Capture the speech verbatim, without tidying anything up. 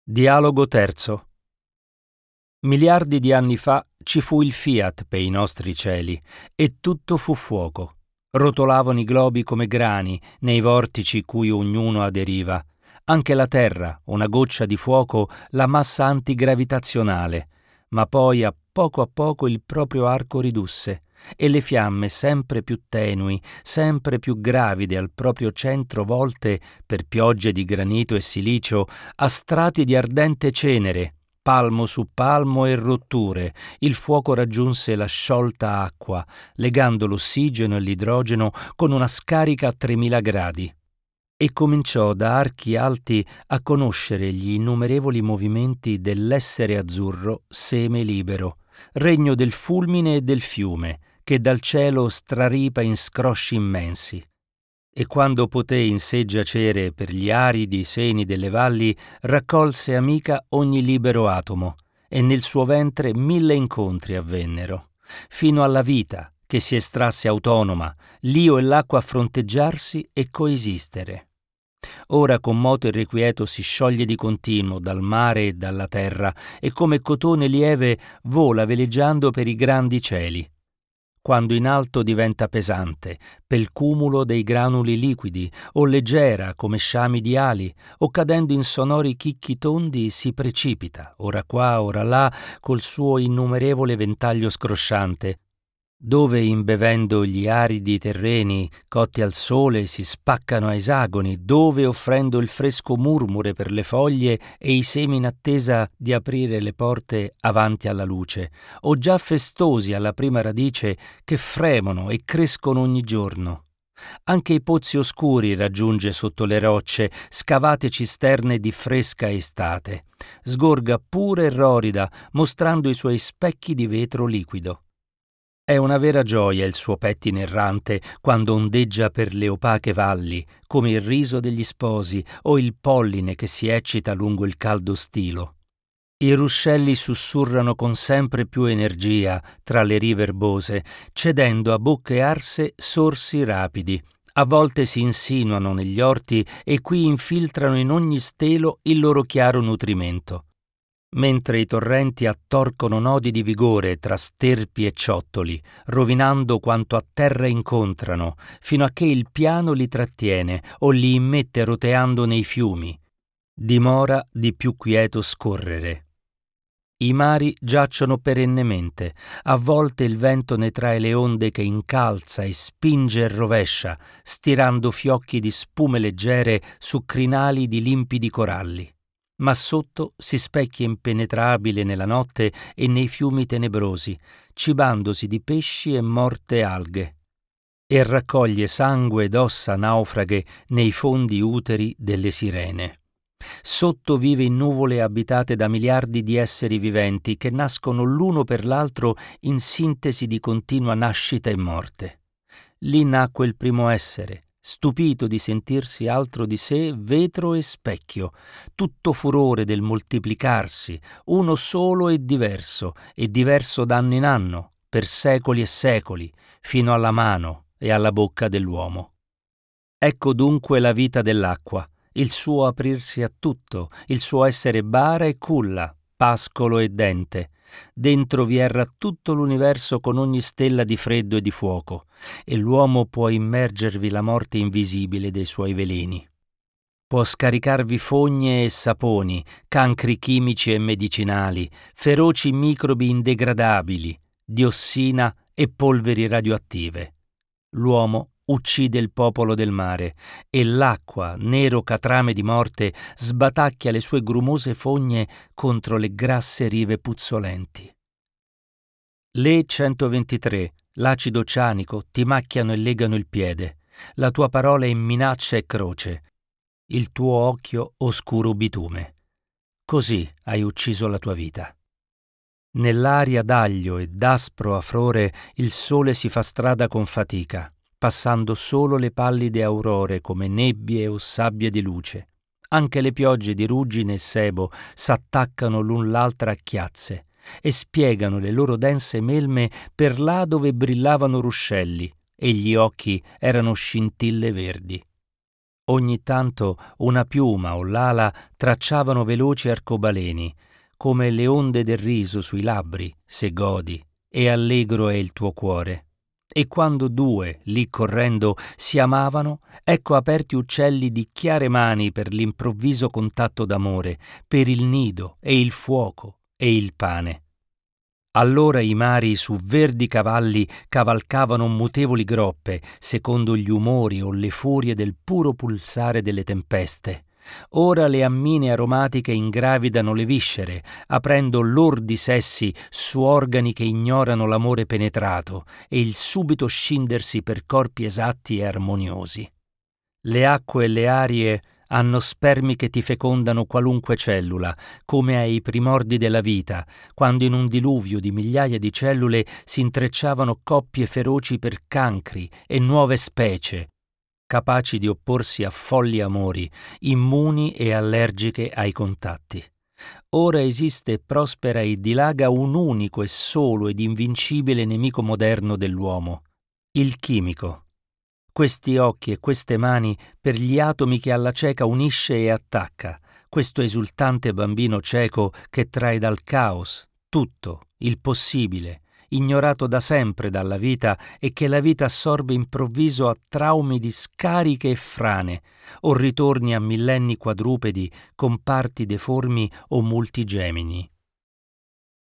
Dialogo terzo. Miliardi di anni fa ci fu il Fiat per i nostri cieli, e tutto fu fuoco. Rotolavano i globi come grani nei vortici cui ognuno aderiva. Anche la Terra, una goccia di fuoco, la massa antigravitazionale, ma poi a poco a poco il proprio arco ridusse, e le fiamme sempre più tenui, sempre più gravide al proprio centro volte, per piogge di granito e silicio, a strati di ardente cenere, palmo su palmo e rotture, il fuoco raggiunse la sciolta acqua, legando l'ossigeno e l'idrogeno con una scarica a tremila gradi. E cominciò da archi alti a conoscere gli innumerevoli movimenti dell'essere azzurro seme libero, regno del fulmine e del fiume, che dal cielo straripa in scrosci immensi. E quando poté in sé giacere per gli aridi seni delle valli, raccolse amica ogni libero atomo, e nel suo ventre mille incontri avvennero, fino alla vita che si estrasse autonoma, l'io e l'acqua a fronteggiarsi e coesistere. Ora con moto irrequieto si scioglie di continuo dal mare e dalla terra, e come cotone lieve vola veleggiando per i grandi cieli. Quando in alto diventa pesante, pel cumulo dei granuli liquidi, o leggera come sciami di ali, o cadendo in sonori chicchi tondi si precipita, ora qua, ora là, col suo innumerevole ventaglio scrosciante, dove imbevendo gli aridi terreni cotti al sole si spaccano a esagoni, dove offrendo il fresco murmure per le foglie e i semi in attesa di aprire le porte avanti alla luce, o già festosi alla prima radice che fremono e crescono ogni giorno. Anche i pozzi oscuri raggiunge sotto le rocce, scavate cisterne di fresca estate. Sgorga pura e rorida, mostrando i suoi specchi di vetro liquido. È una vera gioia il suo pettine errante quando ondeggia per le opache valli, come il riso degli sposi o il polline che si eccita lungo il caldo stilo. I ruscelli sussurrano con sempre più energia tra le rive erbose, cedendo a bocche arse sorsi rapidi. A volte si insinuano negli orti e qui infiltrano in ogni stelo il loro chiaro nutrimento. Mentre i torrenti attorcono nodi di vigore tra sterpi e ciottoli, rovinando quanto a terra incontrano, fino a che il piano li trattiene o li immette roteando nei fiumi. Dimora di più quieto scorrere. I mari giacciono perennemente, a volte il vento ne trae le onde che incalza e spinge e rovescia, stirando fiocchi di spume leggere su crinali di limpidi coralli. Ma sotto si specchia impenetrabile nella notte e nei fiumi tenebrosi, cibandosi di pesci e morte alghe, e raccoglie sangue ed ossa naufraghe nei fondi uteri delle sirene. Sotto vive in nuvole abitate da miliardi di esseri viventi che nascono l'uno per l'altro in sintesi di continua nascita e morte. Lì nacque il primo essere, stupito di sentirsi altro di sé vetro e specchio, tutto furore del moltiplicarsi, uno solo e diverso, e diverso d'anno in anno, per secoli e secoli, fino alla mano e alla bocca dell'uomo. Ecco dunque la vita dell'acqua, il suo aprirsi a tutto, il suo essere bara e culla, pascolo e dente. Dentro vi erra tutto l'universo con ogni stella di freddo e di fuoco, e l'uomo può immergervi la morte invisibile dei suoi veleni. Può scaricarvi fogne e saponi, cancri chimici e medicinali, feroci microbi indegradabili, diossina e polveri radioattive. L'uomo uccide il popolo del mare e l'acqua, nero catrame di morte, sbatacchia le sue grumose fogne contro le grasse rive puzzolenti. Le centoventitré, l'acido cianico, ti macchiano e legano il piede. La tua parola è minaccia e croce. Il tuo occhio oscuro bitume. Così hai ucciso la tua vita. Nell'aria d'aglio e d'aspro afrore il sole si fa strada con fatica, passando solo le pallide aurore come nebbie o sabbie di luce. Anche le piogge di ruggine e sebo s'attaccano l'un l'altra a chiazze e spiegano le loro dense melme per là dove brillavano ruscelli e gli occhi erano scintille verdi. Ogni tanto una piuma o l'ala tracciavano veloci arcobaleni, come le onde del riso sui labbri, se godi, e allegro è il tuo cuore. E quando due, lì correndo, si amavano, ecco aperti uccelli di chiare mani per l'improvviso contatto d'amore, per il nido e il fuoco e il pane. Allora i mari su verdi cavalli cavalcavano mutevoli groppe, secondo gli umori o le furie del puro pulsare delle tempeste. Ora le ammine aromatiche ingravidano le viscere, aprendo lordi sessi su organi che ignorano l'amore penetrato e il subito scindersi per corpi esatti e armoniosi. Le acque e le arie hanno spermi che ti fecondano qualunque cellula, come ai primordi della vita, quando in un diluvio di migliaia di cellule si intrecciavano coppie feroci per cancri e nuove specie, capaci di opporsi a folli amori, immuni e allergiche ai contatti. Ora esiste e prospera e dilaga un unico e solo ed invincibile nemico moderno dell'uomo, il chimico. Questi occhi e queste mani per gli atomi che alla cieca unisce e attacca, questo esultante bambino cieco che trae dal caos tutto, il possibile, ignorato da sempre dalla vita e che la vita assorbe improvviso a traumi di scariche e frane, o ritorni a millenni quadrupedi con parti deformi o multigemini.